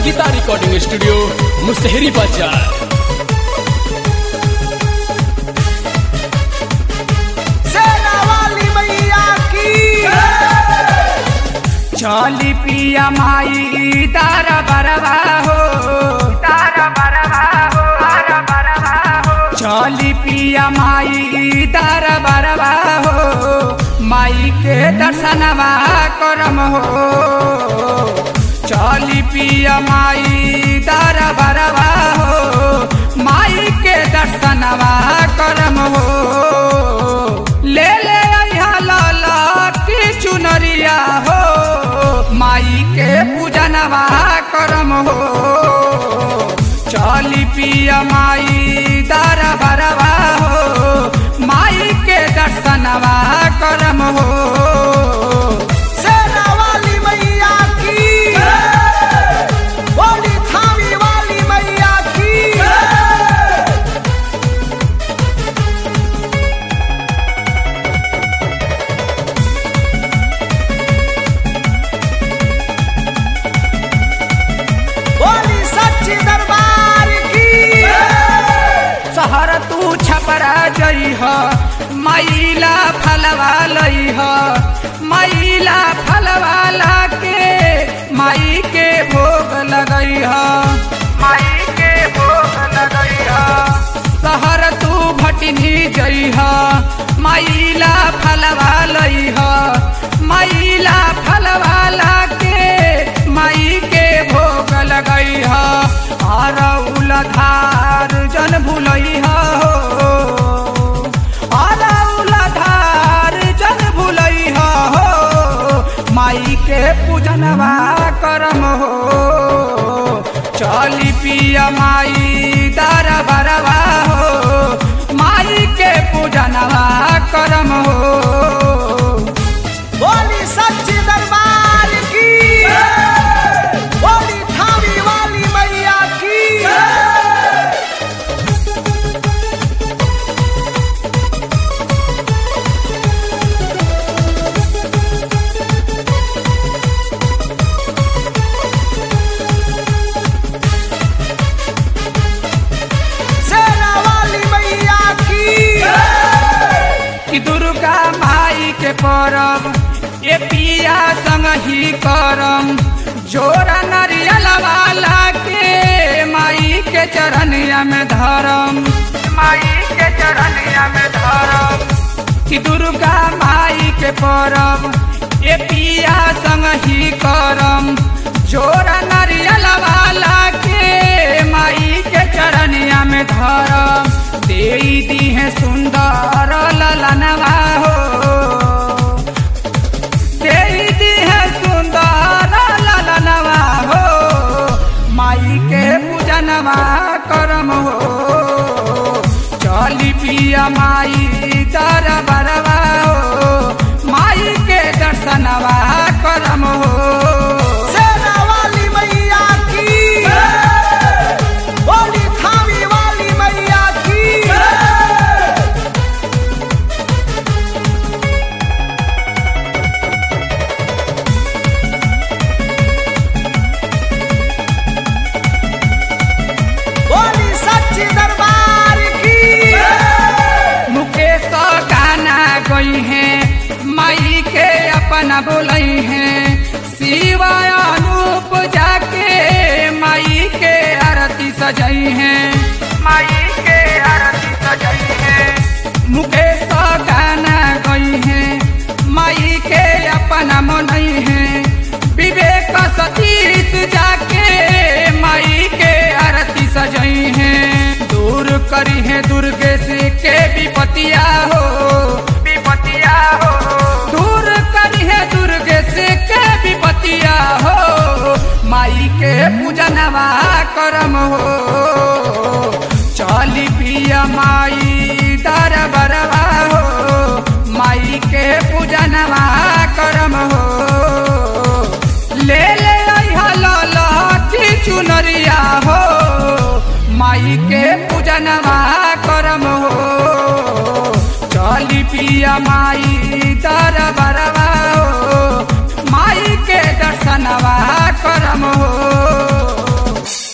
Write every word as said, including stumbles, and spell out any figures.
Sangeeta recording studio Musahari बाजार। चली पिया माई तारा बरवा हो, तारा बरवा हो, तारा बरवा हो। चली पिया माई तारा बरवा हो, माई के दर्शनवा करम हो। चली पिया माई तारा बरवा हो, माई के दर्शनवा करम हो। ले ले लाला की चुनरिया हो, माई के पूजनवा करम हो। चली पिया माई तारा बरवा हो, माई के दर्शनवा करम हो। शेरा वाली मैया की, बोली थामी वाली मैया की। बोली सच्ची दरबार की। शहर तू छपरा जइह, मैला फलवा लइह। मैला फलवा लाके माई के भोग लगइह, माई के भोग लगइह। शहर तू भटनी जइह, मैला फलवा लइह। मैला फलवा लाके माई के भोग लगइह। अरउल धार जन भुलइह हो, अरउल धार जन भुलइह हो, माई के पूजनवा करम हो। चली पिया माई तारा बरवा हो, माई के पूजनवा करम हो। बोली सच्ची दरबार की, बोली थामी वाली मैया की। शेरा वाली मैया की। कि दुर्गा माई के परब ये पिया संग ही करम। जोरा नरियल वाला के माई के चरनिया में धरम, माई के चरनिया में धरम। कि दुर्गा माई के परब ये पिया संग ही करम। जोरा नरियल वाला के माई के चरनिया में धरम। दे दी है सुंदर ललनवा हो, दे दी है सुंदर ललनवा हो, माई के पूजनवा करम हो। चली पिया माई तारा बरवा हो, माई के दर्शनवा करम हो। शेरा वाली मैया की, बोली थामी वाली मैया की। बोली सच्ची दरबार की। मुकेश गाना गई है, माई के अपना बोलई है। शिवाय अनूप जाके माई के आरती सजई है, माई के आरती सजई है। मुकेश गाना गई है, माई के अपना मनई है। विवेक सतीश जाके माई के आरती सजई है। दूर करी है दुर्गेश के विपतिया हो, विपतिया हो। दूर करी है दुर्गेश के विपतिया हो, माई के पूजनवा करम हो। चली पिया माई तारा बरवा हो, माई के पूजनवा करम हो। ले ले लाला की चुनरिया हो, माई के पूजनवा करम हो। चली पिया माई तारा बरवा